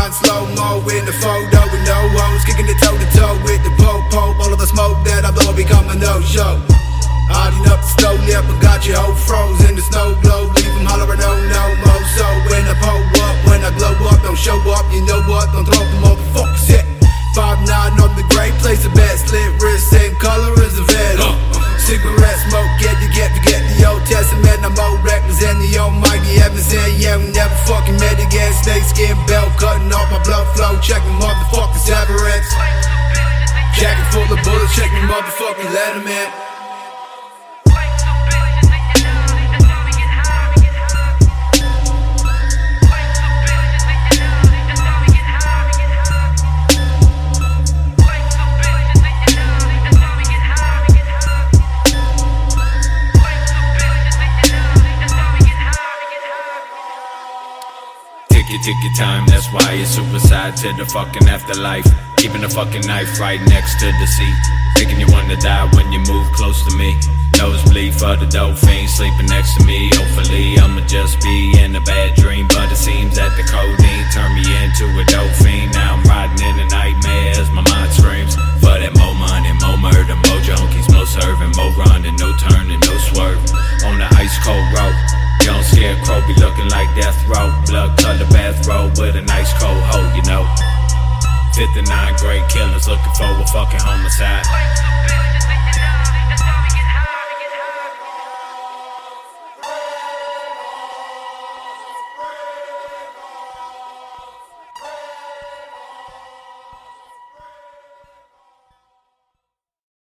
grind, slow-mo in the photo with no hoes, kicking it toe-to-toe with the po-po. All of the smoke that I blow become a no-show. Hiding up the slow lip, I got your whole froze in the snow globe. Leave them hollering, no more. So when I pull up, when I glow up, don't show up, you know what? Don't throw the motherfuckers hit. 5'9" on the great place, the best slit wrist, same color as the vet. Cigarette smoke, get the Old Testament. I'm more reckless than the almighty heaven said. Yeah, we never fucking met again. Snake skin belt, cutting off my blood flow. Check the motherfuckers average. Jacket full of bullets, check me motherfucking Letterman. Take your time, that's why it's suicide to the fucking afterlife. Keeping the fucking knife right next to the seat, making you wanna die when you move close to me. Nosebleed for the dope fiend sleeping next to me. Hopefully I'ma just be in a bad dream, but it seems that the codeine turned me into a dope fiend. Now I'm riding in a nightmare as my mind screams for that more money, more murder, more junkies, more serving, more running, no turning, no swerve on the ice cold road. Young scarecrow be looking like death row, blood colored bathrobe with a nice cold hole, you know. 59 great killers looking for a fucking homicide.